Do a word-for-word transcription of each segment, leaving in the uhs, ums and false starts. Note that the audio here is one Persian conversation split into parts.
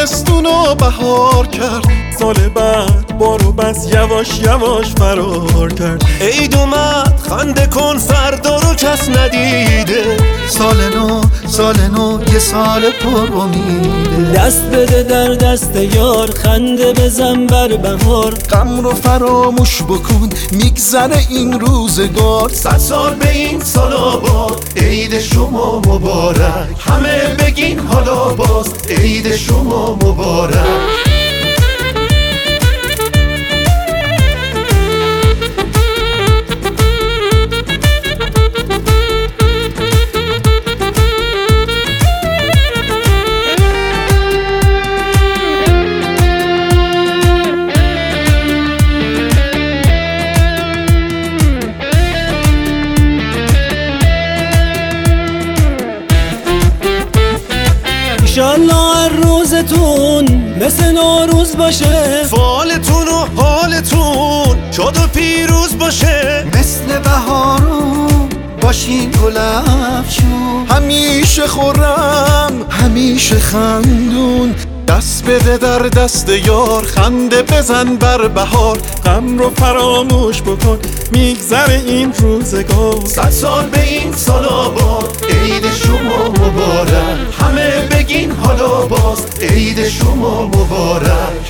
تابستونو بهار کرد، سال بعد بارو بس یواش یواش فرار کرد. عید اومد خنده کن فردا رو کس ندیده، سال نو سال نو یه سال پر امیده. دست بده در دست یار، خنده بزن بر بهار. غم رو فراموش بکن میگذره این روزگار. صد سال به این سال آباد، عید شما مبارک. همه بگین حالا باز، عید شما مبارک. انشالله هر روزتون مثل نوروز باشه، فالتون و حالتون شاد و پیروز باشه. مثل بهارون باشین گل افشون، همیشه خورم همیشه خندون. دست بده در دست یار، خنده بزن بر بهار. غم رو فراموش بکن میگذره این روزگار. صد سال به این سال آباد، عید شما مبارک. همه بگین حالا باز، عید شما مبارک.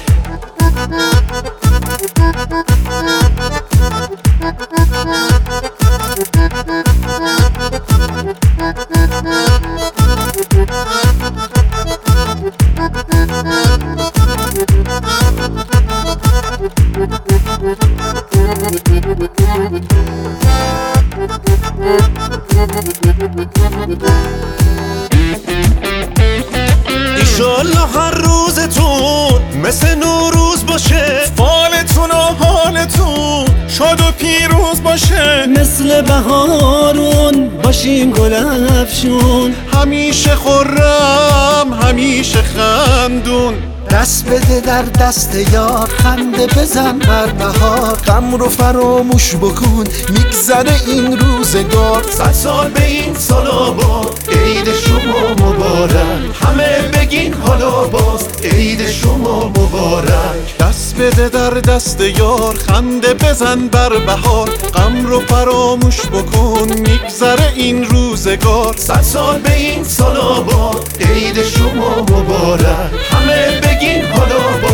ایشالله هر روزتون مثل نوروز باشه، فالتون و حالتون شاد و پیروز باشه. مثل بهارون باشیم گل افشون، همیشه خورم همیشه خندون. دست بده در دست یار، خنده بزن بر بهار. غم رو فراموش بکن میگذره این روزگار. صد سال به این سال آباد، عید شما مبارک. همه بگین حالا باز، عید شما مبارک. دست بده در دست یار، خنده بزن بر بهار. غم رو فراموش بکن میگذره این روزگار. صد سال به این سال آباد، عید شما مبارک. همه بگین حالا باز.